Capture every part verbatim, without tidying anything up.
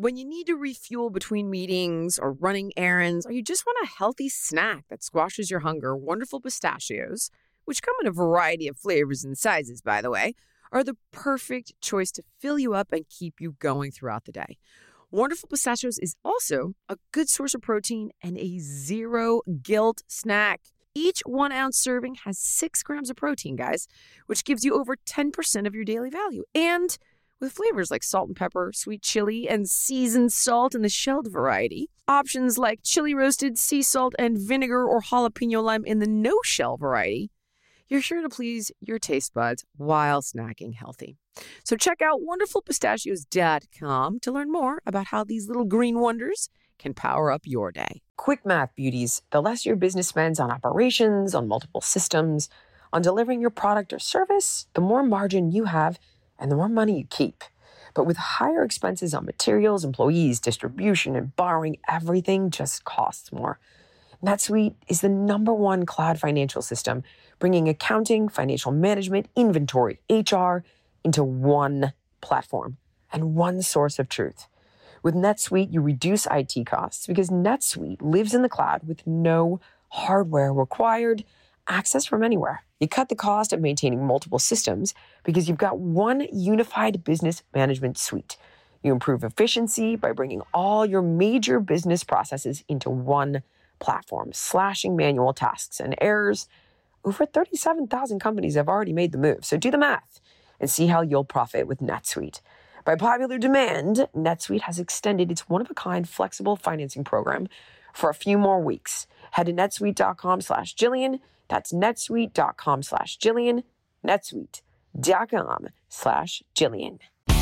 When you need to refuel between meetings or running errands, or you just want a healthy snack that squashes your hunger, Wonderful Pistachios, which come in a variety of flavors and sizes, by the way, are the perfect choice to fill you up and keep you going throughout the day. Wonderful Pistachios is also a good source of protein and a zero guilt snack. Each one ounce serving has six grams of protein, guys, which gives you over ten percent of your daily value. And with flavors like salt and pepper, sweet chili, and seasoned salt in the shelled variety, options like chili roasted, sea salt, and vinegar or jalapeno lime in the no-shell variety, you're sure to please your taste buds while snacking healthy. So check out wonderful pistachios dot com to learn more about how these little green wonders can power up your day. Quick math, beauties. The less your business spends on operations, on multiple systems, on delivering your product or service, the more margin you have and the more money you keep. But with higher expenses on materials, employees, distribution, and borrowing, everything just costs more. NetSuite is the number one cloud financial system, bringing accounting, financial management, inventory, H R into one platform and one source of truth. With NetSuite, you reduce I T costs because NetSuite lives in the cloud with no hardware required, access from anywhere. You cut the cost of maintaining multiple systems because you've got one unified business management suite. You improve efficiency by bringing all your major business processes into one platform, slashing manual tasks and errors. Over thirty-seven thousand companies have already made the move, so do the math and see how you'll profit with NetSuite. By popular demand, NetSuite has extended its one-of-a-kind flexible financing program for a few more weeks. Head to netsuite.com slash Jillian. That's netsuite.com slash Jillian. netsuite.com slash Jillian.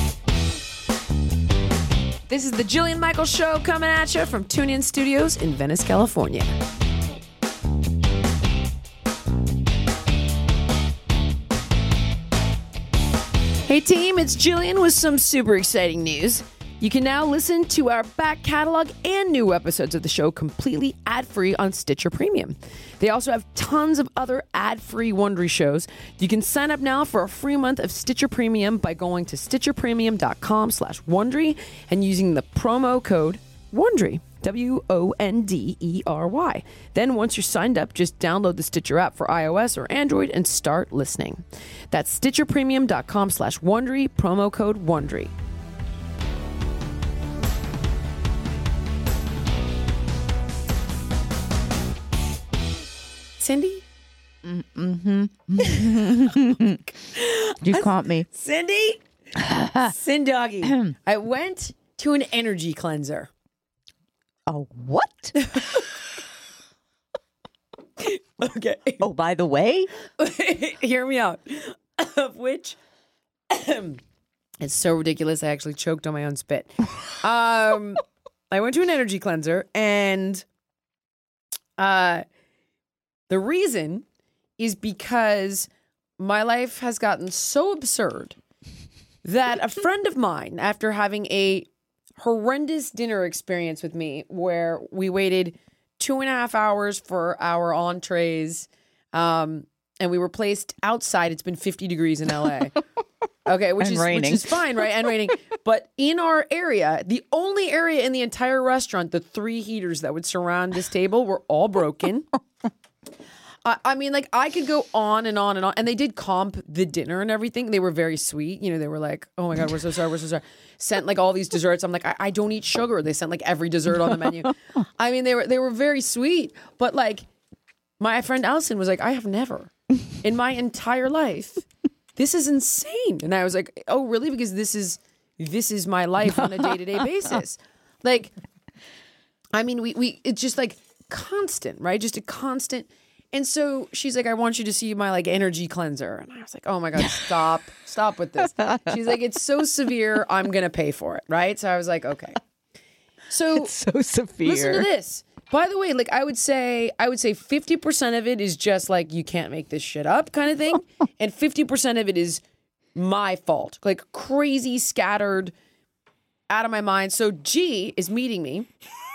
This is the Jillian Michaels Show coming at you from TuneIn Studios in Venice, California. Hey team, it's Jillian with some super exciting news. You can now listen to our back catalog and new episodes of the show completely ad-free on Stitcher Premium. They also have tons of other ad-free Wondery shows. You can sign up now for a free month of Stitcher Premium by going to stitcherpremium.com slash Wondery and using the promo code Wondery, W O N D E R Y. Then once you're signed up, just download the Stitcher app for iOS or Android and start listening. That's stitcherpremium.com slash Wondery, promo code Wondery. Cindy? Mm-hmm. You caught me. Cindy? Cindy Doggy. I went to an energy cleanser. Oh, what? Okay. Oh, by the way? Hear me out. Of which, it's so ridiculous, I actually choked on my own spit. Um, I went to an energy cleanser, and uh, the reason is because my life has gotten so absurd that a friend of mine, after having a horrendous dinner experience with me where we waited two and a half hours for our entrees, um, and we were placed outside. It's been fifty degrees in L A. Okay, which and is raining. which is fine, right? And raining. But in our area, the only area in the entire restaurant, the three heaters that would surround this table were all broken. I, I mean, like, I could go on and on and on. And they did comp the dinner and everything. They were very sweet. You know, they were like, oh my God, we're so sorry, we're so sorry. Sent like all these desserts. I'm like, I, I don't eat sugar. They sent like every dessert on the menu. I mean, they were they were very sweet. But like, my friend Allison was like, I have never in my entire life. This is insane. And I was like, oh, really? Because this is this is my life on a day-to-day basis. Like, I mean, we we it's just like constant, right? Just a constant. And so she's like, I want you to see my like energy cleanser. And I was like, oh my God, stop, stop with this. She's like, it's so severe, I'm going to pay for it. Right. So I was like, okay. So, it's so severe. Listen to this. By the way, like I would say, I would say fifty percent of it is just like, you can't make this shit up kind of thing. And fifty percent of it is my fault, like crazy scattered out of my mind. So G is meeting me.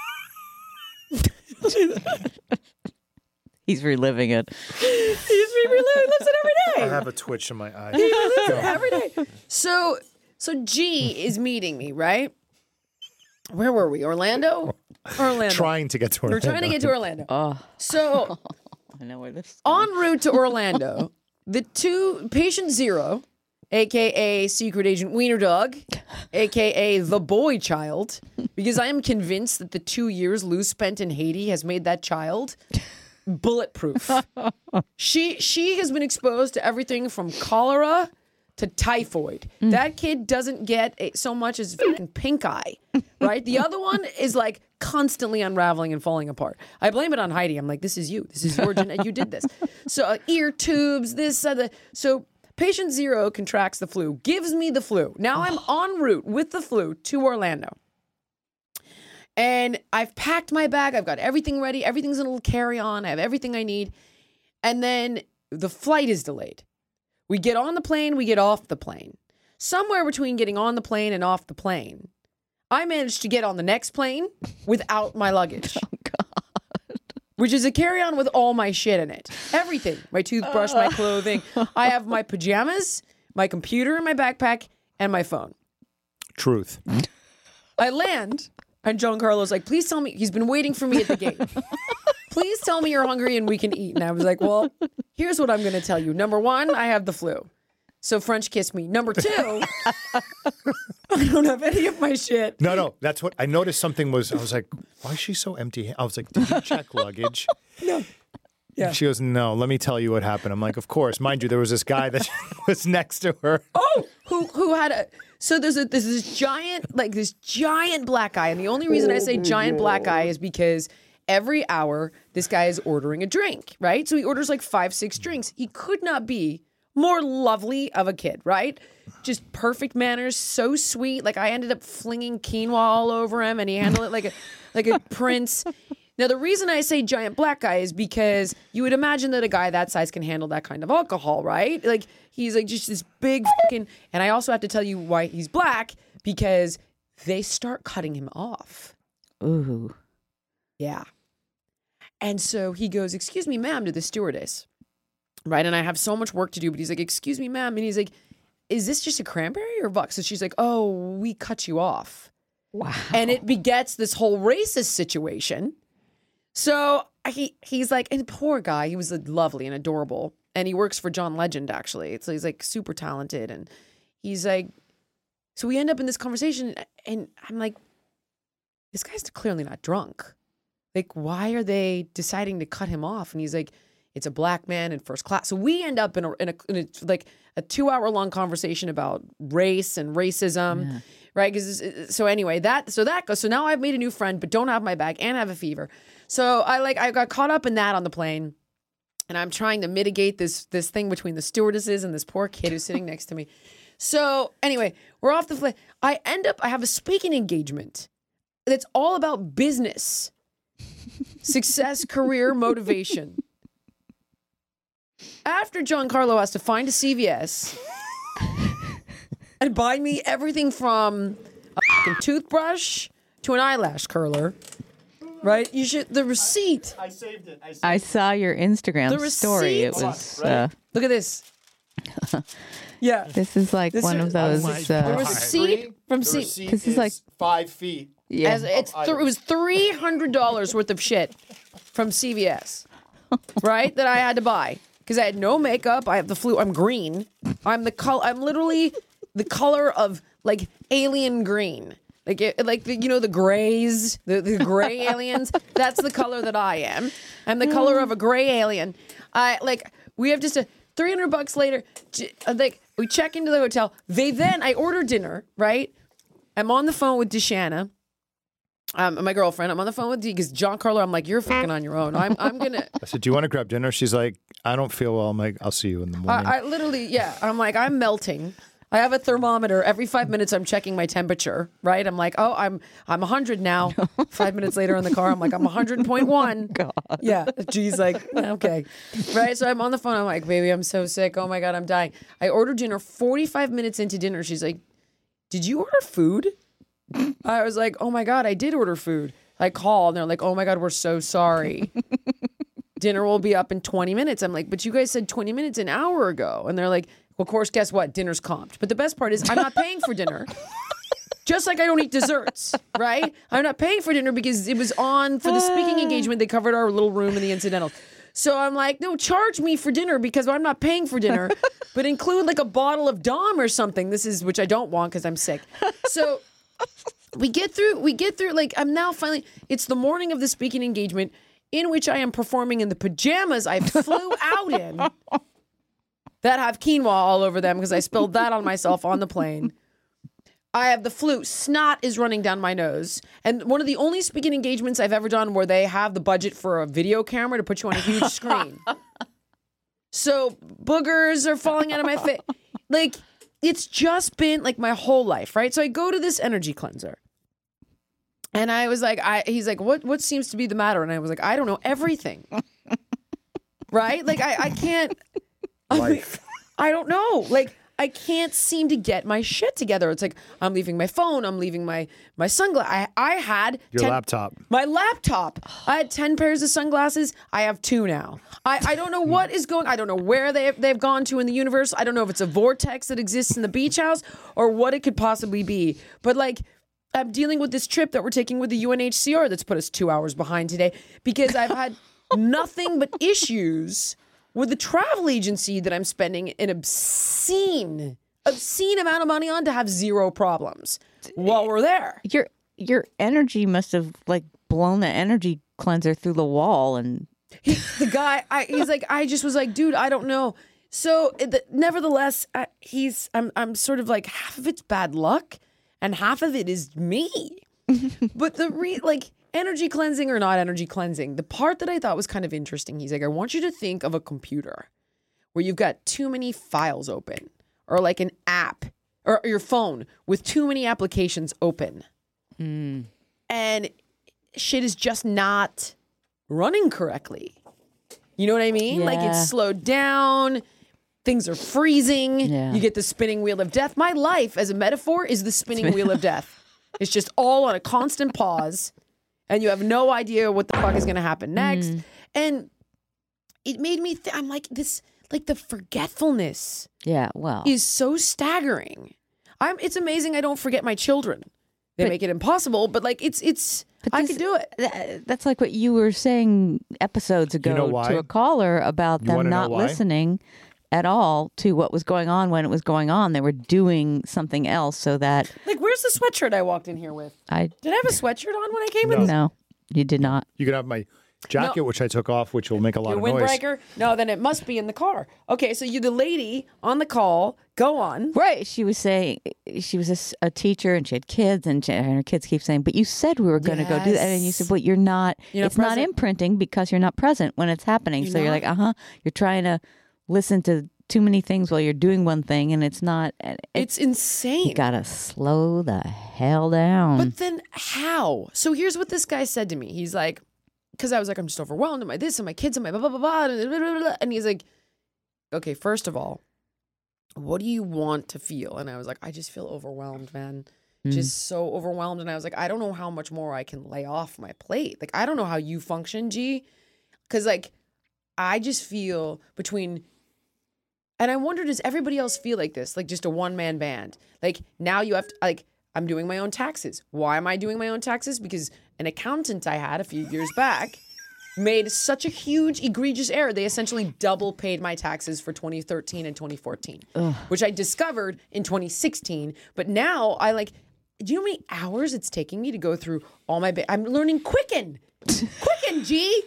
He's reliving it. He's reliving lives it every day. I have a twitch in my eye. He lives it every day. So, so G is meeting me, right? where were we? Orlando? Orlando. Trying to get to We Orlando. We're trying to get to Orlando. Oh, So I know where this. en route to Orlando, the two patient zero, aka Secret Agent Wiener Dog, aka the boy child, because I am convinced that the two years Lou spent in Haiti has made that child bulletproof. she she has been exposed to everything from cholera to typhoid. Mm. That kid doesn't get a, so much as fucking pink eye, right? The other one is like constantly unraveling and falling apart. I blame it on Heidi. I'm like, this is you. This is your gen- you did this. So uh, ear tubes, this, uh, the so patient zero contracts the flu, gives me the flu. Now I'm en route with the flu to Orlando. And I've packed my bag. I've got everything ready. Everything's in a little carry-on. I have everything I need. And then the flight is delayed. We get on the plane, we get off the plane. Somewhere between getting on the plane and off the plane, I managed to get on the next plane without my luggage. Oh, God. Which is a carry-on with all my shit in it. Everything. My toothbrush, my clothing. I have my pajamas, my computer in my backpack, and my phone. Truth. I land, and Giancarlo's like, please tell me, he's been waiting for me at the gate. Please tell me you're hungry and we can eat. And I was like, well, here's what I'm going to tell you. Number one, I have the flu. So French kiss me. Number two, I don't have any of my shit. No, no, that's what I noticed. Something was. I was like, why is she so empty? I was like, did you check luggage? No. Yeah. She goes, no. Let me tell you what happened. I'm like, of course. Mind you, there was this guy that was next to her. Oh, who who had a. So there's a there's this giant like this giant black guy, and the only reason I say giant black guy is because every hour this guy is ordering a drink, right? So he orders like five, six drinks. He could not be more lovely of a kid, right? Just perfect manners, so sweet. Like I ended up flinging quinoa all over him, and he handled it like a like a prince. Now the reason I say giant black guy is because you would imagine that a guy that size can handle that kind of alcohol, right? Like he's like just this big fucking. And I also have to tell you why he's black, because they start cutting him off. Ooh. Yeah. And so he goes, excuse me, ma'am, to the stewardess. Right. And I have so much work to do, but he's like, excuse me, ma'am. And he's like, is this just a cranberry or vodka? So she's like, oh, we cut you off. Wow. And it begets this whole racist situation. So he he's like, and poor guy, he was lovely and adorable. And he works for John Legend, actually. So he's like super talented. And he's like, so we end up in this conversation and I'm like, this guy's clearly not drunk. Like, why are they deciding to cut him off? And he's like, it's a black man in first class. So we end up in a, in a, in a like a two hour long conversation about race and racism, yeah. Right? Because so anyway, that so that goes. So now I've made a new friend, but don't have my bag and have a fever. So I like I got caught up in that on the plane, and I'm trying to mitigate this this thing between the stewardesses and this poor kid who's sitting next to me. So anyway, we're off the flight. I end up I have a speaking engagement that's all about business, success, career, motivation. After Giancarlo has to find a C V S and buy me everything from a fucking toothbrush to an eyelash curler, right? You should the receipt. I saved it. I, saved I saw your Instagram The story. It receipt? was. Right? Uh, Look at this. Yeah, this is like This one is- of those. Oh my the uh, God. receipt from The C. receipt This is is like- five feet. yeah. As it's th- it was three hundred dollars worth of shit from C V S, right? That I had to buy because I had no makeup. I have the flu. I'm green. I'm the color. I'm literally the color of like alien green. Like it, like the, you know the grays, the, the gray aliens. That's the color that I am. I'm the color of a gray alien. I like we have just a three hundred bucks later. j- Like we check into the hotel. They then I order dinner. Right. I'm on the phone with Deshanna. Um, my girlfriend. I'm on the phone with D because Giancarlo. I'm like, you're fucking on your own. I'm I'm gonna. I said, do you want to grab dinner? She's like, I don't feel well. I'm like, I'll see you in the morning. I, I literally, yeah. I'm like, I'm melting. I have a thermometer. Every five minutes, I'm checking my temperature. Right? I'm like, oh, I'm I'm one hundred now. Five minutes later in the car, I'm like, I'm one hundred point one. God. Yeah. G's like, okay. Right? So I'm on the phone. I'm like, baby, I'm so sick. Oh my God, I'm dying. I ordered dinner. forty-five minutes into dinner, she's like, did you order food? I was like, oh my God, I did order food. I called and they're like, oh my God, we're so sorry. Dinner will be up in twenty minutes. I'm like, but you guys said twenty minutes an hour ago. And they're like, well, of course, guess what? Dinner's comped. But the best part is I'm not paying for dinner. Just like I don't eat desserts, right? I'm not paying for dinner because it was on for the speaking engagement. They covered our little room in the incidentals. So I'm like, no, charge me for dinner because I'm not paying for dinner, but include like a bottle of Dom or something. This is, which I don't want because I'm sick. So we get through, we get through, like, I'm now finally, it's the morning of the speaking engagement in which I am performing in the pajamas I flew out in that have quinoa all over them because I spilled that on myself on the plane. I have the flu. Snot is running down my nose. And one of the only speaking engagements I've ever done where they have the budget for a video camera to put you on a huge screen. So boogers are falling out of my face. Like, it's just been like my whole life, right? So I go to this energy cleanser. And I was like, I he's like, what what seems to be the matter? And I was like, I don't know, everything. Right? Like, I, I can't. I, mean, I don't know. Like, I can't seem to get my shit together. It's like I'm leaving my phone. I'm leaving my my sunglass. I I had Your ten, laptop. My laptop. I had ten pairs of sunglasses. I have two now. I, I don't know what is going. I don't know where they they've gone to in the universe. I don't know if it's a vortex that exists in the beach house or what it could possibly be. But like, I'm dealing with this trip that we're taking with the U N H C R that's put us two hours behind today because I've had nothing but issues with the travel agency that I'm spending an obscene, obscene amount of money on to have zero problems while we're there. Your your energy must have like blown the energy cleanser through the wall, and he, the guy, I, he's like, I just was like, dude, I don't know. So, the, nevertheless, I, he's, I'm, I'm sort of like half of it's bad luck, and half of it is me. But the re, like. Energy cleansing or not energy cleansing, the part that I thought was kind of interesting, he's like, I want you to think of a computer where you've got too many files open, or like an app, or your phone with too many applications open. Mm. And shit is just not running correctly. You know what I mean? Yeah. Like, it's slowed down. Things are freezing. Yeah. You get the spinning wheel of death. My life as a metaphor is the spinning wheel of death. It's just all on a constant pause. And you have no idea what the fuck is going to happen next. Mm. And it made me, th- I'm like, this, like the forgetfulness yeah, well, is so staggering. I'm, it's amazing I don't forget my children. They but, make it impossible, but like, it's, it's, I this, could do it. Th- that's like what you were saying episodes ago you know to a caller about you them not listening at all to what was going on when it was going on. They were doing something else so that... Like, where's the sweatshirt I walked in here with? I Did I have a sweatshirt on when I came no. in? No, you did not. You can have my jacket, no. which I took off, which will make a lot Your of noise. Windbreaker? No, then it must be in the car. Okay, so you, the lady on the call, go on. Right, she was saying, she was a, a teacher and she had kids, and, she, and her kids keep saying, but you said we were going to yes. go do that. And you said, well, you're not, you're it's not, not imprinting because you're not present when it's happening. You're so not? You're like, uh-huh, you're trying to listen to too many things while you're doing one thing, and it's not. It's, it's insane. You gotta slow the hell down. But then how? So here's what this guy said to me. He's like, because I was like, I'm just overwhelmed, and my this, and my kids, and my blah, blah, blah, blah, and, blah, blah, blah. And he's like, okay, first of all, what do you want to feel? And I was like, I just feel overwhelmed, man. Mm. Just so overwhelmed. And I was like, I don't know how much more I can lay off my plate. Like, I don't know how you function, G. Because, like, I just feel between... And I wonder, does everybody else feel like this? Like just a one-man band? Like now you have to, like, I'm doing my own taxes. Why am I doing my own taxes? Because an accountant I had a few years back made such a huge, egregious error. They essentially double paid my taxes for twenty thirteen and twenty fourteen, Ugh. which I discovered in twenty sixteen. But now I like, do you know how many hours it's taking me to go through all my, ba- I'm learning Quicken. Quicken, G.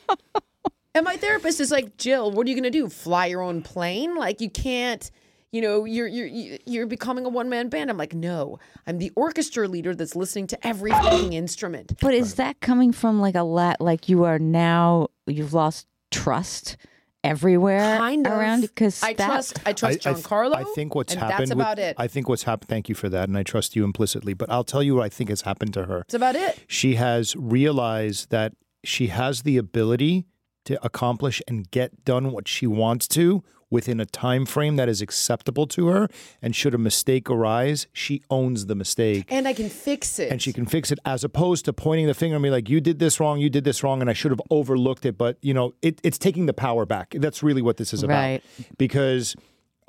And my therapist is like, Jill, what are you going to do? Fly your own plane? Like, you can't, you know, you're you're you're becoming a one-man band. I'm like, no, I'm the orchestra leader that's listening to every fucking instrument. But is that coming from like a lot, like you are now, you've lost trust everywhere kind of. around? Because I that, trust, I trust I, Giancarlo. I think what's and happened. that's about with, it. I think what's happened, thank you for that, and I trust you implicitly, but I'll tell you what I think has happened to her. That's about it. She has realized that she has the ability to accomplish and get done what she wants to within a time frame that is acceptable to her. And should a mistake arise, she owns the mistake. And I can fix it. And she can fix it, as opposed to pointing the finger at me like, you did this wrong, you did this wrong, and I should have overlooked it. But, you know, it, it's taking the power back. That's really what this is about. Right. Because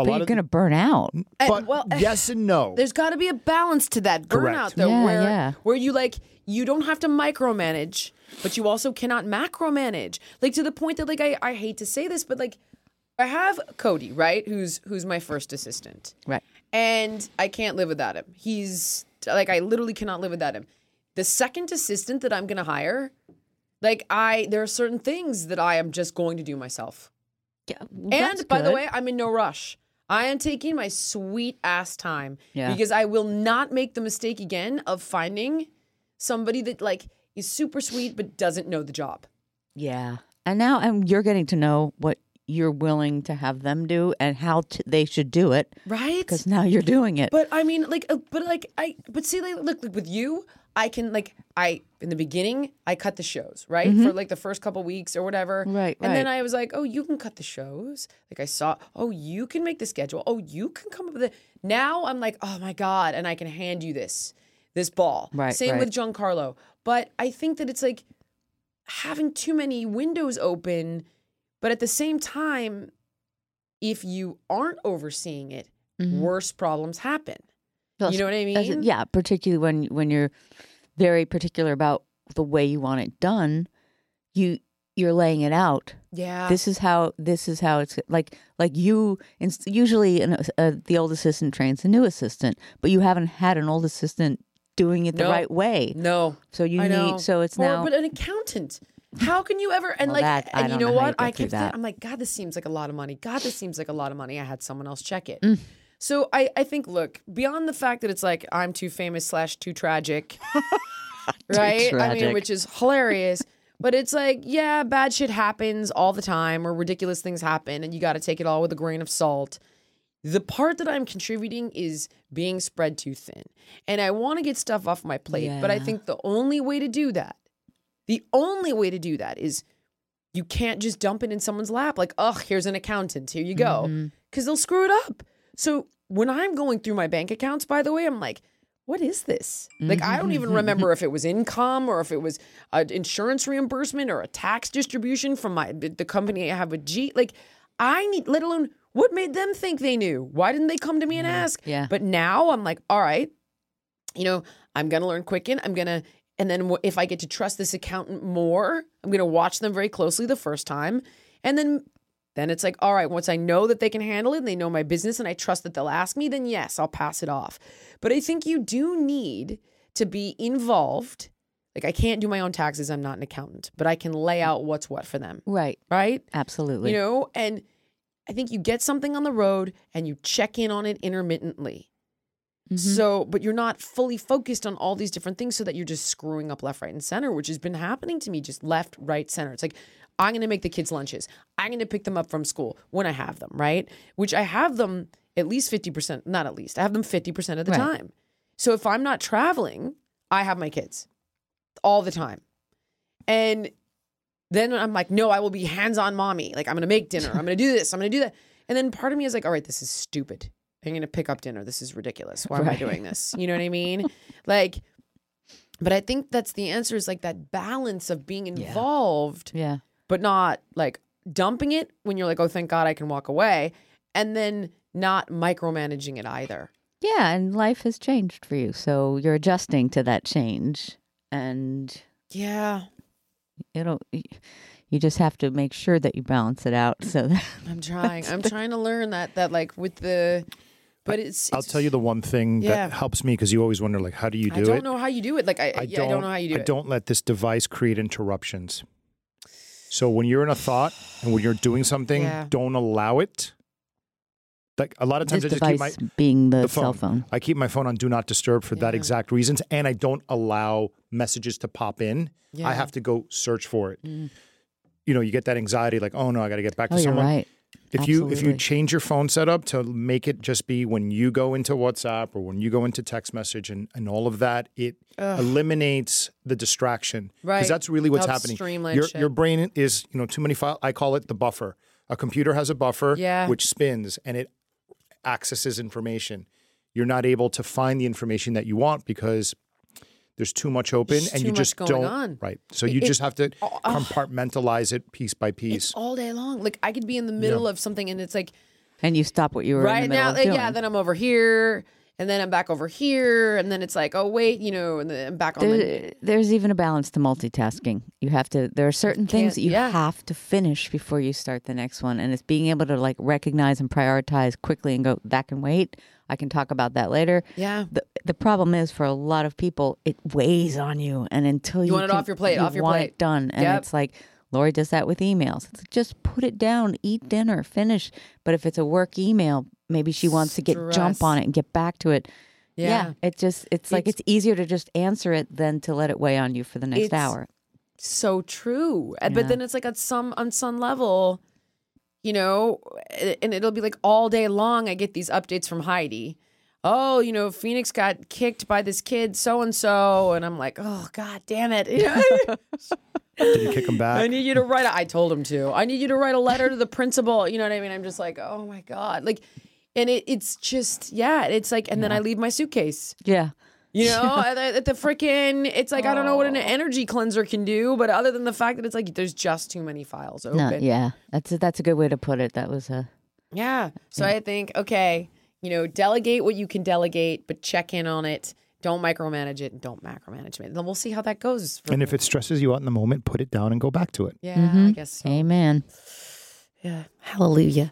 A but lot you're of going to burn out. But And, well, yes and no. There's got to be a balance to that Correct. burnout, though, Yeah, where yeah. where you like you don't have to micromanage, but you also cannot macromanage. Like to the point that like I, I hate to say this, but like I have Cody, right, who's who's my first assistant, Right. and I can't live without him. He's like I literally cannot live without him. The second assistant that I'm gonna hire, like I there are certain things that I am just going to do myself. Yeah, well, And that's by the good. way, I'm in no rush. I am taking my sweet ass time Yeah. because I will not make the mistake again of finding somebody that like is super sweet but doesn't know the job. Yeah. And now um, you're getting to know what you're willing to have them do and how t- they should do it Right? because now you're doing it. But I mean, like, uh, but like, I, but see, like, look, like with you, I can like, I in the beginning, I cut the shows, right, for like the first couple weeks or whatever, Right, And then right. I was like, oh, you can cut the shows. Like I saw, oh, you can make the schedule. Oh, you can come up with it. Now I'm like, oh my god, and I can hand you this, this ball. Right, Same right. with Giancarlo. But I think that it's like having too many windows open, but at the same time, if you aren't overseeing it, worse problems happen. You know what I As- mean? yeah, particularly when when you're very particular about the way you want it done, you you're laying it out. Yeah. This is how this is how it's like like you ins- usually an, uh, the old assistant trains the new assistant, but you haven't had an old assistant doing it the No. right way. No. So you I know. need so it's or, now But an accountant. How can you ever and Well, like that- I and you don't know know how what? you get I through kept that. thinking, I'm like, God, this seems like a lot of money. God, this seems like a lot of money. I had someone else check it. Mm. So I, I think look, beyond the fact that it's like I'm too famous slash too tragic. right? I mean, tragic. which is hilarious. But it's like, yeah, bad shit happens all the time or ridiculous things happen and you gotta take it all with a grain of salt. The part that I'm contributing is being spread too thin. And I want to get stuff off my plate, but I Yeah. think the only way to do that, the only way to do that is you can't just dump it in someone's lap like, oh, here's an accountant, here you go. Because they'll screw it up. So when I'm going through my bank accounts, by the way, I'm like, what is this? Like, I don't even remember if it was income or if it was an insurance reimbursement or a tax distribution from my the company I have with G. Like, I need, let alone, what made them think they knew? Why didn't they come to me and ask? yeah. But now I'm like, all right, you know, I'm going to learn Quicken. I'm going to, and then wh- if I get to trust this accountant more, I'm going to watch them very closely the first time. And then, then it's like, all right, once I know that they can handle it and they know my business and I trust that they'll ask me, then yes, I'll pass it off. But I think you do need to be involved. Like I can't do my own taxes. I'm not an accountant, but I can lay out what's what for them. right. Right. Absolutely. You know, and I think you get something on the road and you check in on it intermittently. So, but you're not fully focused on all these different things so that you're just screwing up left, right, and center, which has been happening to me just left, right, center. It's like, I'm going to make the kids' lunches. I'm going to pick them up from school when I have them, right? Which I have them at least fifty percent, not at least, I have them fifty percent of the Right. time. So if I'm not traveling, I have my kids all the time. And then I'm like, no, I will be hands-on mommy. Like, I'm going to make dinner. I'm going to do this. I'm going to do that. And then part of me is like, all right, this is stupid. I'm going to pick up dinner. This is ridiculous. Why am I Right. doing this? You know what I mean? Like, but I think that's the answer is like that balance of being involved, Yeah. but not like dumping it when you're like, oh, thank God I can walk away. And then not micromanaging it either. Yeah, and life has changed for you. So you're adjusting to that change and Yeah. it'll you just have to make sure that you balance it out so that I'm trying. I'm trying to learn that, that like with the, but it's, I'll it's- tell you the one thing Yeah. that helps me because you always wonder, like, how do you do I don't it? know how you do it. Like, I, I yeah, don't, I don't know how you do I it. don't let this device create interruptions. So when you're in a thought and when you're doing something, Yeah. don't allow it. Like a lot of times this I just keep device my being the, the cell phone. phone. I keep my phone on do not disturb for that Yeah. exact reasons, and I don't allow messages to pop in. Yeah. I have to go search for it. You know, you get that anxiety, like, oh no, I got to get back to Oh, you're someone. right. If you if you Absolutely. change your phone setup to make it just be when you go into WhatsApp or when you go into text message and, and all of that, it eliminates the distraction. Right. Because that's really what's Helps happening. streamline Your shit. your brain is, you know, too many files. I call it the buffer. A computer has a buffer Yeah. which spins and it accesses information. You're not able to find the information that you want because there's too much open There's and too you much just going don't on. right. So you It- just have to oh, compartmentalize it piece by piece. It's all day long. Like I could be in the middle Yeah. of something and it's like And you stop what you were right in the middle now. of doing. Yeah, then I'm over here. And then I'm back over here, and then it's like, oh wait, you know, and then I'm back on. There, the... There's even a balance to multitasking. You have to. There are certain things that you yeah. have to finish before you start the next one, and it's being able to like recognize and prioritize quickly and go, that can wait. I can talk about that later. Yeah. The the problem is for a lot of people, it weighs on you, and until you, you want can, it off your plate, you off your want plate, it done, and yep. it's like. Lori does that with emails. It's like, just put it down, eat dinner, finish. But if it's a work email, maybe she wants to get Stress. jump on it and get back to it. Yeah, yeah it just it's, it's like it's easier to just answer it than to let it weigh on you for the next hour. So true. Yeah. But then it's like at some on some level, you know, and it'll be like all day long I get these updates from Heidi. Oh, you know, Phoenix got kicked by this kid so and so, and I'm like, oh god damn it. You know? Did you kick him back? I need you to write a, I told him to. I need you to write a letter to the principal. You know what I mean? I'm just like, oh my God. Like, and it, it's just, yeah, it's like, and yeah. then I leave my suitcase. Yeah. You know, at, at the freaking, it's like, oh. I don't know what an energy cleanser can do, but other than the fact that it's like, there's just too many files open. No, yeah. That's a, that's a good way to put it. That was a. Yeah. So yeah. I think, okay, you know, delegate what you can delegate, but check in on it. Don't micromanage it and don't macromanage it. And then we'll see how that goes. And me. If it stresses you out in the moment, put it down and go back to it. Yeah, mm-hmm. I guess so. Amen. Yeah. Hallelujah.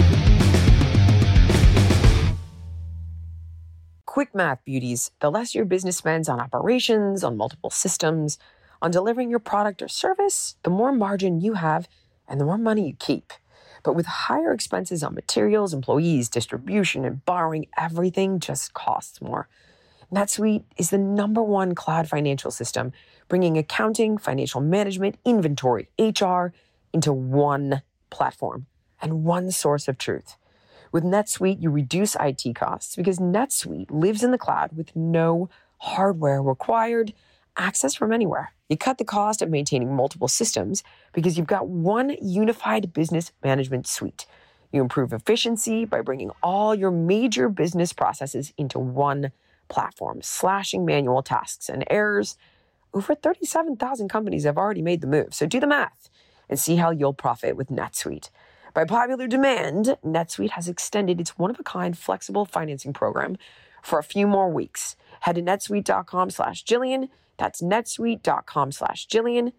Quick math, beauties. The less your business spends on operations, on multiple systems, on delivering your product or service, the more margin you have and the more money you keep. But with higher expenses on materials, employees, distribution, and borrowing, everything just costs more. NetSuite is the number one cloud financial system, bringing accounting, financial management, inventory, H R into one platform and one source of truth. With NetSuite, you reduce I T costs because NetSuite lives in the cloud with no hardware required, access from anywhere. You cut the cost of maintaining multiple systems because you've got one unified business management suite. You improve efficiency by bringing all your major business processes into one platform, slashing manual tasks and errors. Over thirty-seven thousand companies have already made the move. So do the math and see how you'll profit with NetSuite. By popular demand, NetSuite has extended its one-of-a-kind flexible financing program for a few more weeks. Head to netsuite.com slash Jillian. That's netsuite.com slash Jillian.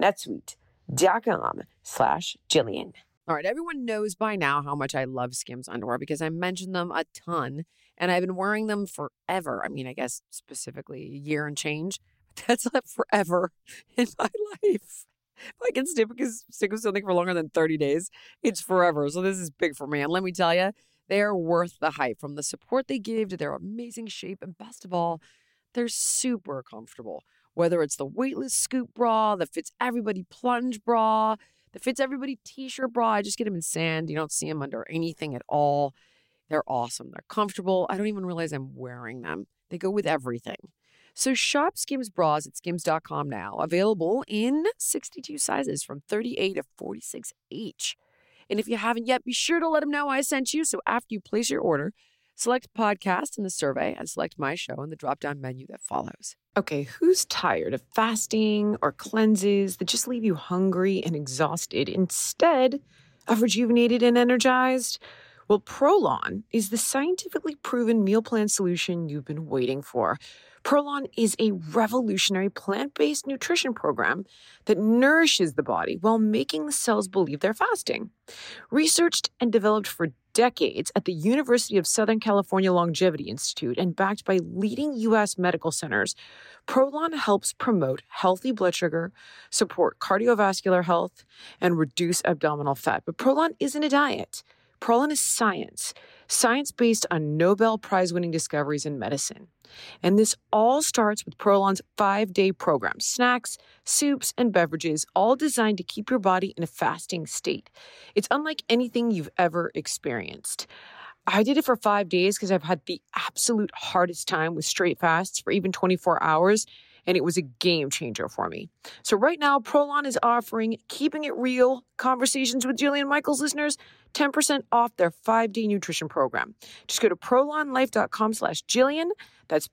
netsuite.com slash Jillian. All right, everyone knows by now how much I love Skims underwear because I mentioned them a ton, and I've been wearing them forever. I mean, I guess specifically a year and change. But that's not forever in my life. If I can stick stick with something for longer than thirty days, it's forever. So this is big for me. And let me tell you, they are worth the hype. From the support they give to their amazing shape, and best of all, they're super comfortable. Whether it's the weightless scoop bra, the fits everybody plunge bra, the fits everybody t-shirt bra. I just get them in sand. You don't see them under anything at all. They're awesome. They're comfortable. I don't even realize I'm wearing them. They go with everything. So shop Skims bras at skims dot com now. Available in sixty-two sizes from thirty-eight to forty-six each. And if you haven't yet, be sure to let them know I sent you. So after you place your order, select podcast in the survey and select my show in the drop-down menu that follows. Okay, who's tired of fasting or cleanses that just leave you hungry and exhausted instead of rejuvenated and energized? Well, Prolon is the scientifically proven meal plan solution you've been waiting for. Prolon is a revolutionary plant-based nutrition program that nourishes the body while making the cells believe they're fasting. Researched and developed for decades at the University of Southern California Longevity Institute and backed by leading U S medical centers, Prolon helps promote healthy blood sugar, support cardiovascular health, and reduce abdominal fat. But Prolon isn't a diet. Prolon is science, science based on Nobel Prize-winning discoveries in medicine. And this all starts with Prolon's five-day program, snacks, soups, and beverages, all designed to keep your body in a fasting state. It's unlike anything you've ever experienced. I did it for five days because I've had the absolute hardest time with straight fasts for even twenty-four hours, and it was a game changer for me. So right now, Prolon is offering Keeping It Real Conversations with Jillian Michaels listeners ten percent off their five-day nutrition program. Just go to prolonlife.com slash Jillian. That's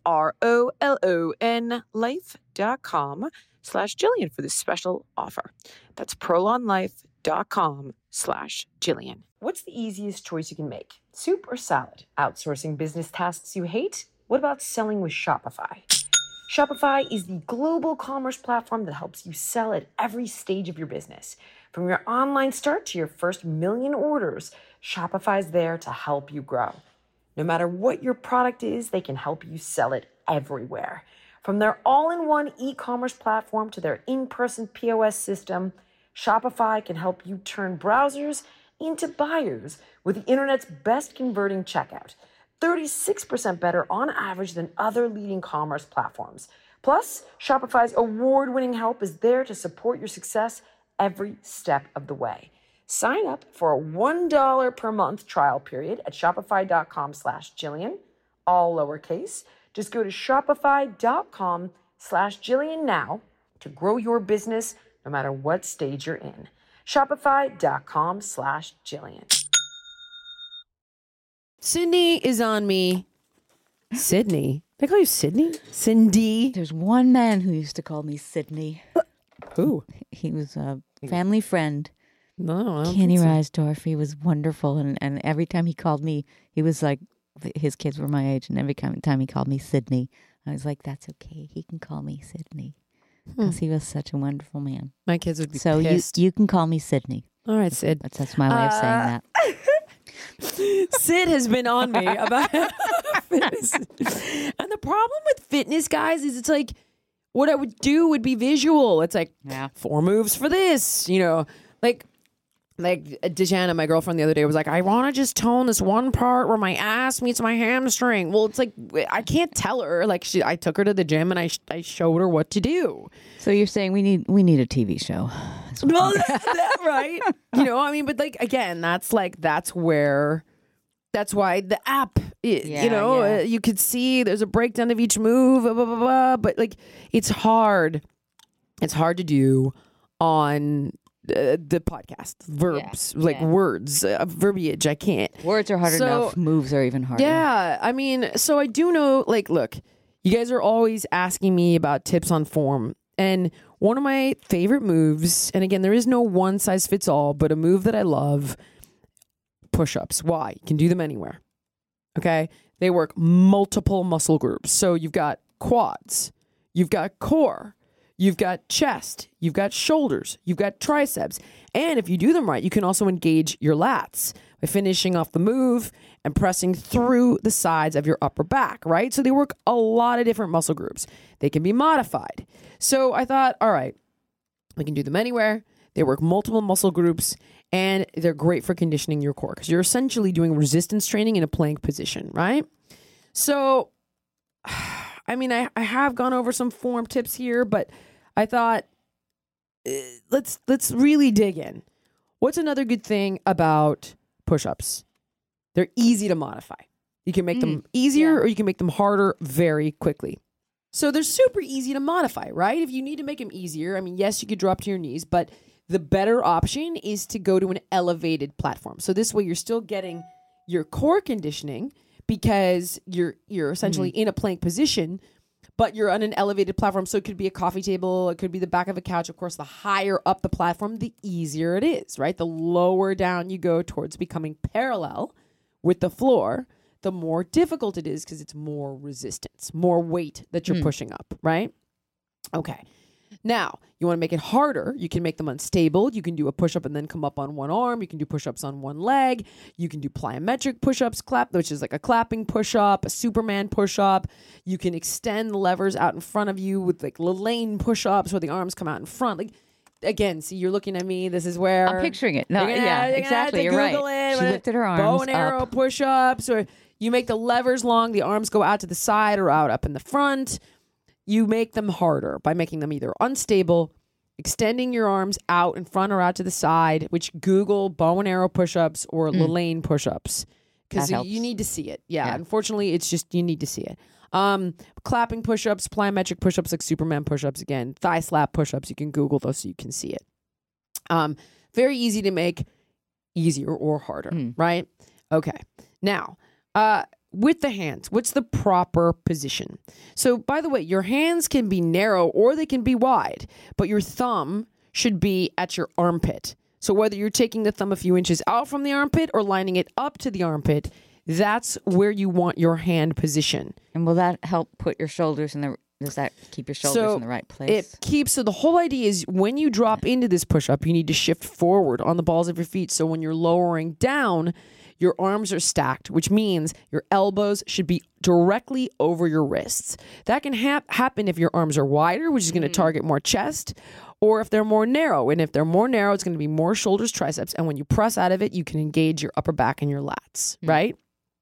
P-R-O-L-O-N life.com slash Jillian for this special offer. That's prolonlife.com slash Jillian. What's the easiest choice you can make? Soup or salad? Outsourcing business tasks you hate? What about selling with Shopify? Shopify is the global commerce platform that helps you sell at every stage of your business. From your online start to your first million orders, Shopify's there to help you grow. No matter what your product is, they can help you sell it everywhere. From their all-in-one e-commerce platform to their in-person P O S system, Shopify can help you turn browsers into buyers with the internet's best converting checkout. thirty-six percent better on average than other leading commerce platforms. Plus, Shopify's award-winning help is there to support your success every step of the way. Sign up for a one dollar per month trial period at shopify.com slash Jillian, all lowercase. Just go to shopify.com slash Jillian now to grow your business no matter what stage you're in. Shopify.com slash Jillian. Sydney is on me. Sydney? They call you Sydney? Cindy? There's one man who used to call me Sydney. Who? He was a family friend. No, I don't Kenny think so. Reisdorf. He was wonderful. And, and every time he called me, he was like, his kids were my age. And every time he called me Sydney, I was like, that's okay. He can call me Sydney. Because hmm. he was such a wonderful man. My kids would be so pissed. So you, you can call me Sydney. All right, Sid. That's, that's my way of saying that. Sid has been on me about fitness. And the problem with fitness, guys, is it's like, what I would do would be visual. It's like, yeah. four moves for this, you know, like, like Dejana, my girlfriend the other day was like, I want to just tone this one part where my ass meets my hamstring. Well, it's like, I can't tell her. Like, she, I took her to the gym and I, I showed her what to do. So you're saying we need, we need a T V show. Well, that's that, right? You know, I mean, but like, again, that's like, that's where, that's why the app, it, yeah, you know, yeah. uh, you could see there's a breakdown of each move, blah, blah, blah, blah, but like, it's hard. It's hard to do on uh, the podcast. Verbs, yeah, like yeah. words, uh, verbiage. I can't. Words are hard so, enough. Moves are even harder. Yeah. I mean, so I do know, like, look, you guys are always asking me about tips on form. And one of my favorite moves, and again, there is no one size fits all, but a move that I love, push-ups. Why? You can do them anywhere. Okay? They work multiple muscle groups. So you've got quads, you've got core, you've got chest, you've got shoulders, you've got triceps. And if you do them right, you can also engage your lats by finishing off the move and pressing through the sides of your upper back, right? So they work a lot of different muscle groups. They can be modified. So I thought, all right, we can do them anywhere. They work multiple muscle groups, and they're great for conditioning your core because you're essentially doing resistance training in a plank position, right? So, I mean, I, I have gone over some form tips here, but I thought, uh, let's let's really dig in. What's another good thing about push-ups? They're easy to modify. You can make mm, them easier yeah. or you can make them harder very quickly. So they're super easy to modify, right? If you need to make them easier, I mean, yes, you could drop to your knees, but the better option is to go to an elevated platform. So this way you're still getting your core conditioning because you're you're essentially mm-hmm. in a plank position, but you're on an elevated platform. So it could be a coffee table, it could be the back of a couch. Of course, the higher up the platform, the easier it is, right? The lower down you go towards becoming parallel with the floor, the more difficult it is because it's more resistance, more weight that you're mm. pushing up, right? Okay. Now, you want to make it harder. You can make them unstable. You can do a push-up and then come up on one arm. You can do push-ups on one leg. You can do plyometric push-ups, clap, which is like a clapping push-up, a Superman push-up. You can extend the levers out in front of you with like Lane push-ups where the arms come out in front. Like, again, see, you're looking at me. This is where I'm picturing it. No, you're gonna, yeah, you're exactly. You're Google right. It. She lifted her arms Bow and arrow up. push-ups, or you make the levers long. The arms go out to the side or out up in the front. You make them harder by making them either unstable, extending your arms out in front or out to the side, which Google bow and arrow push-ups or mm. Lane push-ups because you, you need to see it. Yeah, yeah, unfortunately, it's just you need to see it. Um, clapping push-ups, plyometric push-ups like Superman push-ups again, thigh slap push-ups. You can Google those so you can see it. Um, very easy to make, easier or harder, mm. right? Okay. Now, uh, with the hands, what's the proper position? So, by the way, your hands can be narrow or they can be wide, but your thumb should be at your armpit. So whether you're taking the thumb a few inches out from the armpit or lining it up to the armpit, that's where you want your hand position. And will that help put your shoulders in the, does that keep your shoulders so in the right place? It keeps, so the whole idea is when you drop into this push-up, you need to shift forward on the balls of your feet. So when you're lowering down, your arms are stacked, which means your elbows should be directly over your wrists. That can ha- happen if your arms are wider, which is going to mm. target more chest, or if they're more narrow. And if they're more narrow, it's going to be more shoulders, triceps. And when you press out of it, you can engage your upper back and your lats, mm. right?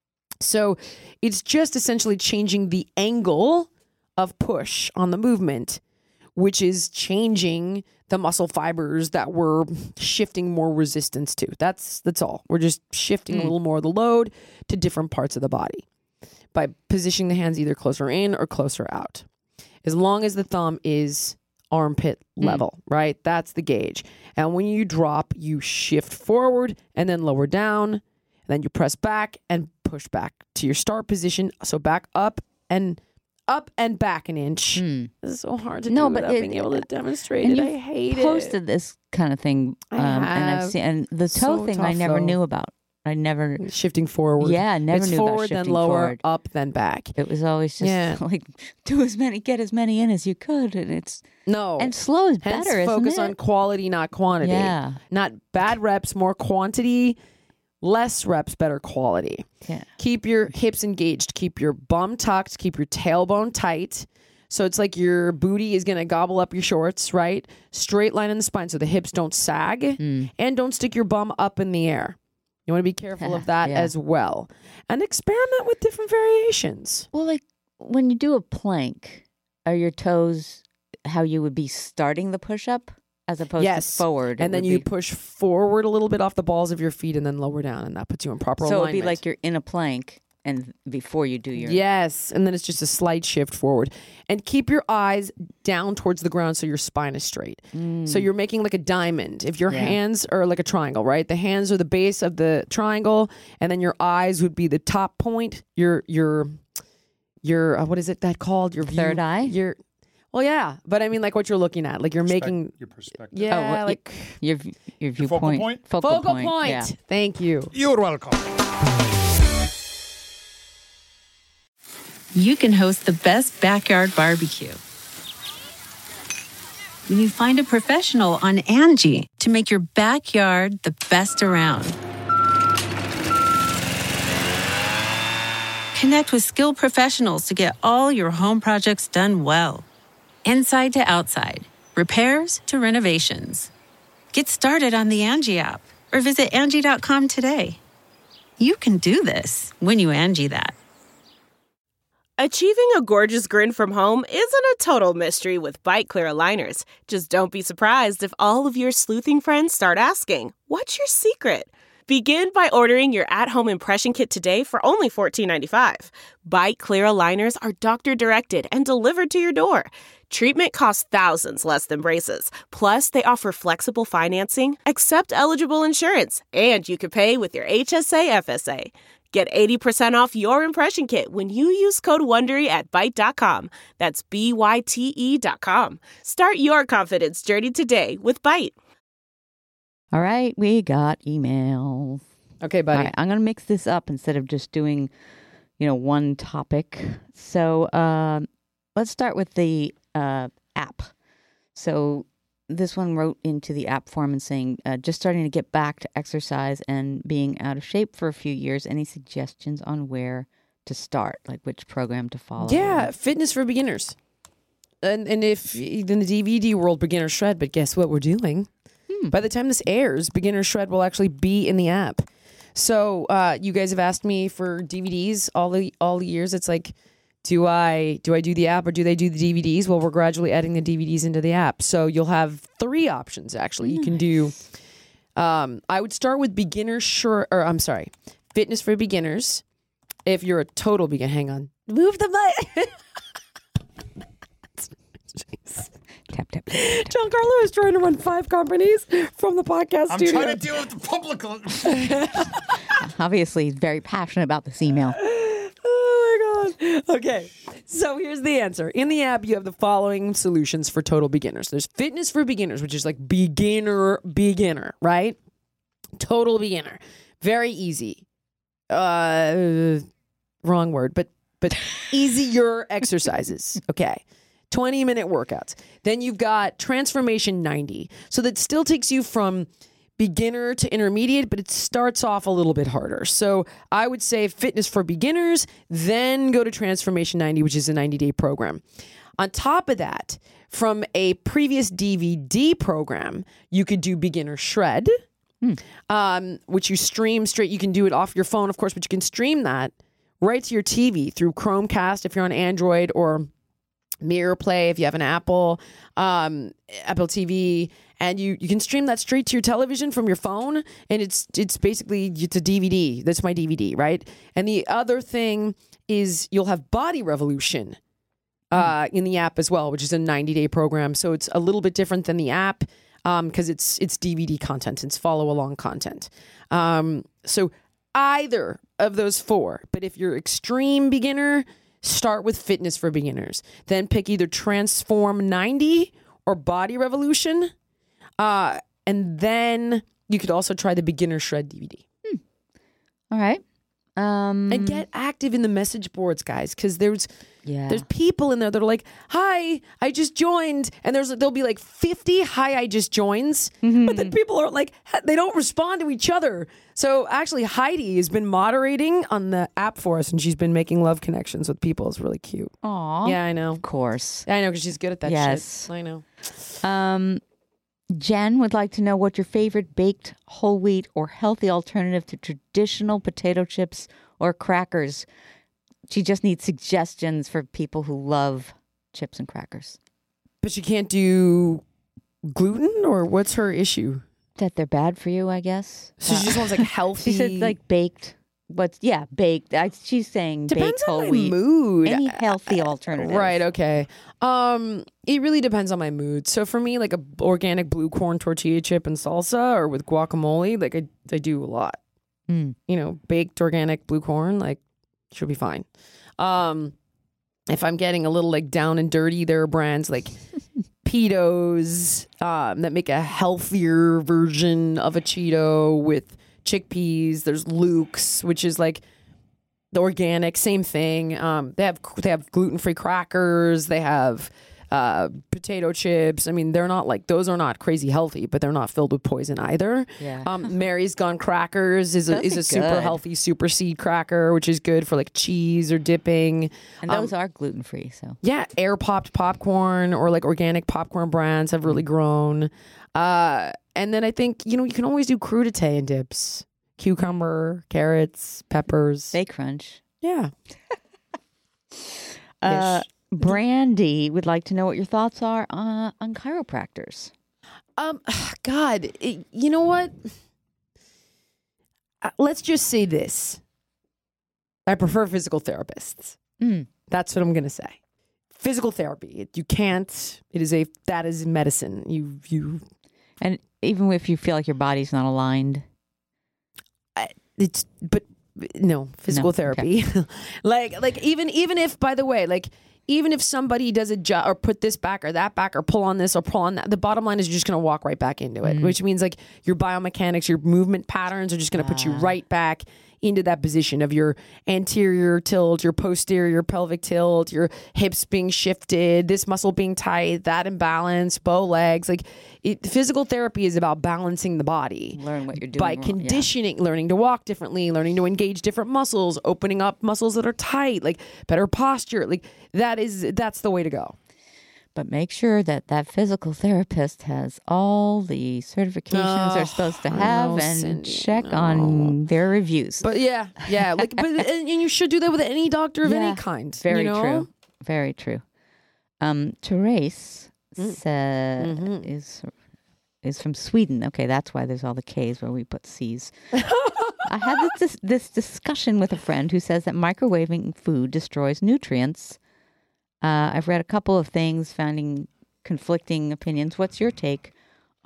So it's just essentially changing the angle of push on the movement, which is changing the muscle fibers that we're shifting more resistance to. That's that's all. We're just shifting mm. a little more of the load to different parts of the body by positioning the hands either closer in or closer out. As long as the thumb is armpit level, mm. right? That's the gauge. And when you drop, you shift forward and then lower down, and then you press back and push back to your start position. So back up and up and back an inch. Mm. This is so hard to no, do but without it, being able to demonstrate and it. I hate posted it. Posted this kind of thing, um, I have. and I've seen and the toe so thing tough, I never though. knew about. I never shifting forward. Yeah, I never it's knew forward, about shifting then lower, forward. up, then back. It was always just yeah. like do as many, get as many in as you could, and it's no. And slow is Hence better. Focus isn't it? on quality, not quantity. Yeah, not bad reps, more quantity. Less reps, better quality. Yeah. Keep your hips engaged. Keep your bum tucked. Keep your tailbone tight. So it's like your booty is going to gobble up your shorts, right? Straight line in the spine so the hips don't sag. Mm. And don't stick your bum up in the air. You want to be careful of that yeah. as well. And experiment with different variations. Well, like when you do a plank, are your toes how you would be starting the push-up? As opposed yes. to forward. And then you be... push forward a little bit off the balls of your feet and then lower down. And that puts you in proper so alignment. So it'd be like you're in a plank and before you do your... Yes. And then it's just a slight shift forward. And keep your eyes down towards the ground so your spine is straight. Mm. So you're making like a diamond. If your yeah. hands are like a triangle, right? The hands are the base of the triangle. And then your eyes would be the top point. Your, your, your uh, what is it that called? Your view, third eye? Your... Well, yeah, but I mean, like what you're looking at, like you're Perspect- making your perspective. Yeah, oh, well, like your your viewpoint, focal point. Focal, focal point. point. Yeah. Thank you. You're welcome. You can host the best backyard barbecue when you find a professional on Angie to make your backyard the best around. Connect with skilled professionals to get all your home projects done well. Inside to outside, repairs to renovations. Get started on the Angie app or visit Angie dot com today. You can do this when you Angie that. Achieving a gorgeous grin from home isn't a total mystery with Bite Clear aligners. Just don't be surprised if all of your sleuthing friends start asking, "What's your secret?" Begin by ordering your at-home impression kit today for only fourteen ninety-five. Bite Clear aligners are doctor-directed and delivered to your door. Treatment costs thousands less than braces. Plus, they offer flexible financing, accept eligible insurance, and you can pay with your H S A F S A. Get eighty percent off your impression kit when you use code WONDERY at byte dot com. That's B Y T E dot com. Start your confidence journey today with Byte. All right, we got emails. Okay, buddy. All right, I'm going to mix this up instead of just doing, you know, one topic. So um, let's start with the uh, app. So this one wrote into the app form and saying, uh, just starting to get back to exercise and being out of shape for a few years. Any suggestions on where to start, like which program to follow? Yeah, fitness for beginners. And and if in the D V D world, Beginner Shred, but guess what we're doing? Hmm. By the time this airs, Beginner Shred will actually be in the app. So uh, you guys have asked me for D V Ds all the all the years. It's like, do I do I do the app or do they do the D V Ds? Well, we're gradually adding the D V Ds into the app. So you'll have three options, actually. Nice. You can do, um, I would start with Beginner Shred, or I'm sorry, Fitness for Beginners. If you're a total beginner, hang on. Move the button. Tap, tap, tap, tap. Giancarlo is trying to run five companies from the podcast I'm studio. trying to deal with the public. Obviously, he's very passionate about this email. Oh my God. Okay. So here's the answer. In the app, you have the following solutions for total beginners. There's fitness for beginners, which is like beginner, beginner, right? Total beginner. Very easy. Uh, wrong word, but but easier exercises. Okay. twenty minute workouts. Then you've got Transformation ninety. So that still takes you from beginner to intermediate, but it starts off a little bit harder. So I would say fitness for beginners, then go to Transformation ninety, which is a ninety day program. On top of that, from a previous D V D program, you could do Beginner Shred, hmm. um, which you stream straight. You can do it off your phone, of course, but you can stream that right to your T V through Chromecast if you're on Android, or Mirror Play if you have an Apple, um, Apple T V, and you, you can stream that straight to your television from your phone, and it's it's basically it's a D V D. That's my D V D, right? And the other thing is you'll have Body Revolution uh, mm. in the app as well, which is a ninety day program. So it's a little bit different than the app because um, it's it's D V D content, it's follow along content. Um, so either of those four, but if you're extreme beginner, start with fitness for beginners. Then pick either Transform ninety or Body Revolution. Uh, and then you could also try the Beginner Shred D V D. Hmm. All right. Um, and get active in the message boards, guys, because there's yeah. there's people in there that are like, "Hi, I just joined," and there's there'll be like fifty "Hi, I just joins," mm-hmm. but then people are like, they don't respond to each other. So actually, Heidi has been moderating on the app for us, and she's been making love connections with people. It's really cute. Aw, yeah, I know, of course, I know, because she's good at that. Yes, shit. I know. Um. Jen would like to know what your favorite baked whole wheat or healthy alternative to traditional potato chips or crackers. She just needs suggestions for people who love chips and crackers. But she can't do gluten, or what's her issue? That they're bad for you, I guess. So uh, she just wants like healthy. She said like baked. But yeah, baked. I, she's saying depends baked whole on my wheat. Mood. Any healthy alternative. Right. Okay. Um, it really depends on my mood. So for me, like a organic blue corn tortilla chip and salsa, or with guacamole, like I, I do a lot. Mm. You know, baked organic blue corn, like should be fine. Um, if I'm getting a little like down and dirty, there are brands like Cheetos um, that make a healthier version of a Cheeto with chickpeas. There's Luke's, which is like the organic, same thing. Um, they have they have gluten free crackers. They have uh, potato chips. I mean, they're not like those are not crazy healthy, but they're not filled with poison either. Yeah. Um, Mary's Gone Crackers is a, is a super good. healthy super seed cracker, which is good for like cheese or dipping. And those um, are gluten free. So yeah, air popped popcorn or like organic popcorn brands have really grown. Uh, and then I think, you know, you can always do crudité and dips. Cucumber, carrots, peppers. Bake Crunch. Yeah. uh, Brandy would like to know what your thoughts are uh, on chiropractors. Um, God, it, you know what? Uh, let's just say this. I prefer physical therapists. Mm. That's what I'm going to say. Physical therapy. It, you can't, it is a, that is medicine. You, you. And even if you feel like your body's not aligned. I, it's, but no, physical No, therapy. okay. like, like even, even if, by the way, like, even if somebody does a job or put this back or that back or pull on this or pull on that, the bottom line is you're just going to walk right back into it, mm. which means like your biomechanics, your movement patterns are just going to ah. put you right back into that position of your anterior tilt, your posterior pelvic tilt, your hips being shifted, this muscle being tight, that imbalance, bow legs. Like it, physical therapy is about balancing the body. Learn what you're doing by wrong. conditioning, yeah. learning to walk differently, learning to engage different muscles, opening up muscles that are tight, like better posture. Like that is, that's the way to go. But make sure that that physical therapist has all the certifications oh, they're supposed to have no, and Cindy, check no. on their reviews. But yeah, yeah. Like, but and, and you should do that with any doctor of yeah, any kind. Very you know? true. Very true. Um, Therese mm. said mm-hmm. is is from Sweden. Okay, that's why there's all the K's where we put C's. I had this this discussion with a friend who says that microwaving food destroys nutrients. Uh, I've read a couple of things, finding conflicting opinions. What's your take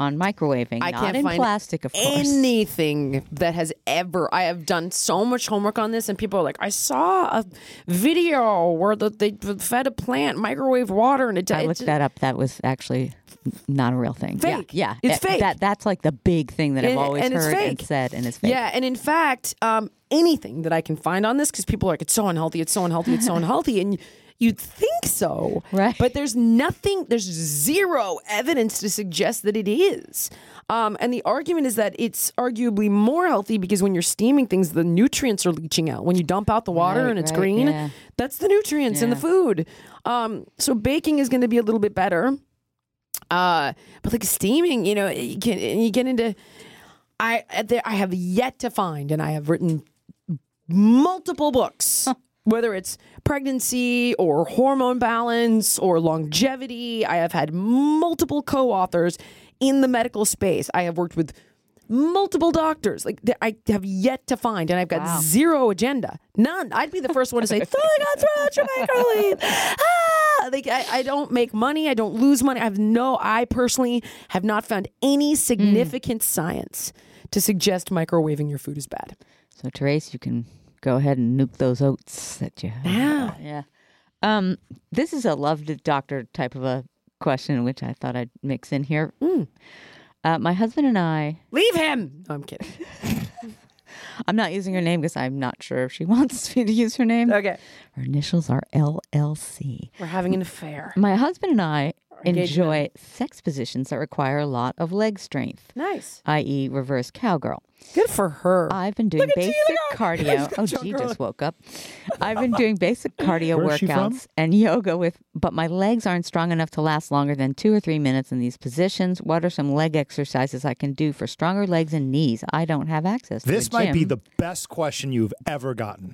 on microwaving, I not can't in find plastic, of course. anything that has ever. I have done so much homework on this, and people are like, "I saw a video where the, they fed a plant microwave water, and it." I it looked just, that up. That was actually not a real thing. Fake. Yeah, yeah. It's It- fake. That that's like the big thing that I've And- always and it's heard fake. and said, and it's fake. Yeah, and in fact, um, anything that I can find on this, because people are like, "It's so unhealthy. It's so unhealthy. It's so unhealthy," and you'd think so, Right. But there's nothing. There's zero evidence to suggest that it is. Um, and the argument is that it's arguably more healthy because when you're steaming things, the nutrients are leaching out. When you dump out the water Right, and it's right, green, yeah. that's the nutrients in the Yeah. food. Um, so baking is going to be a little bit better. Uh, but like steaming, you know, you get you get into. I there, I have yet to find, and I have written multiple books. Whether it's pregnancy or hormone balance or longevity, I have had multiple co-authors in the medical space. I have worked with multiple doctors. Like th- I have yet to find, and I've got Wow. zero agenda. None. I'd be the first one to say, "Throw it out your microwave." Ah! Like I, I don't make money. I don't lose money. I have no. I personally have not found any significant science to suggest microwaving your food is bad. So, Therese, you can go ahead and nuke those oats that you have. Yeah. Yeah. Um, this is a love the doctor type of a question, which I thought I'd mix in here. Mm. Uh, my husband and I, Leave him. No, I'm kidding. I'm not using her name because I'm not sure if she wants me to use her name. Okay. Her initials are L L C. We're having an affair. My husband and I Engagement. enjoy sex positions that require a lot of leg strength, Nice. that is reverse cowgirl. Good for her. I've been doing Look at you, basic look at- cardio. Oh, G just woke up. I've been doing basic cardio Where's she from? workouts and yoga with, but my legs aren't strong enough to last longer than two or three minutes in these positions. What are some leg exercises I can do for stronger legs and knees? I don't have access to This a might be gym. the best question you've ever gotten.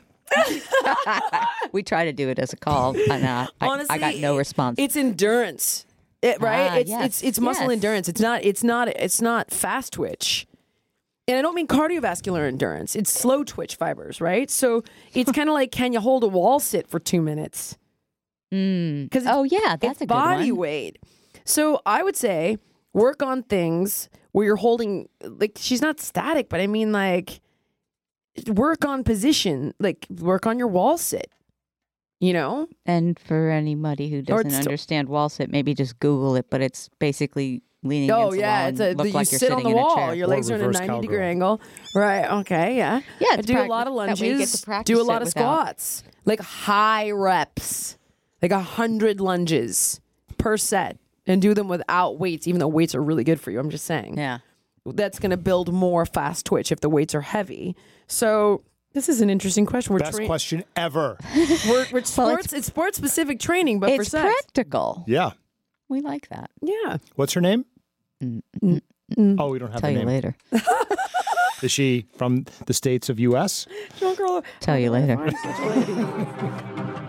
We try to do it as a call, and uh, I, Honestly, I got no response. It's endurance, it, right? Ah, it's yes, it's it's muscle yes. endurance. It's not it's not it's not fast twitch. And I don't mean cardiovascular endurance. It's slow twitch fibers, right? So it's kind of like, can you hold a wall sit for two minutes? Mm. Because Oh yeah, that's it's a good body one. weight. So I would say work on things where you're holding, like, she's not static, but I mean, like, work on position, like work on your wall sit. You know, And for anybody who Or doesn't it's still- understand wall sit, maybe just Google it. But it's basically leaning oh against yeah, the it's wall a and look you like you're sit on sitting the in a wall. chair. Your Or legs are in a reverse ninety degree cowgirl. angle. Right. Okay. Yeah. Yeah, I it's do a prac- lot of that way you get lunges. to practice Do a it lot of without- squats, like high reps, like a hundred lunges per set, and do them without weights. Even though weights are really good for you, I'm just saying. Yeah. That's going to build more fast twitch if the weights are heavy. So this is an interesting question. We're Best train- question ever. We're, we're sports. It's, sports specific training, but for It's sex. practical. Yeah. We like that. Yeah. What's her name? Mm. Oh, we don't have Tell the you name. later. Is she from the states of U S? Tell you later. Find such a lady.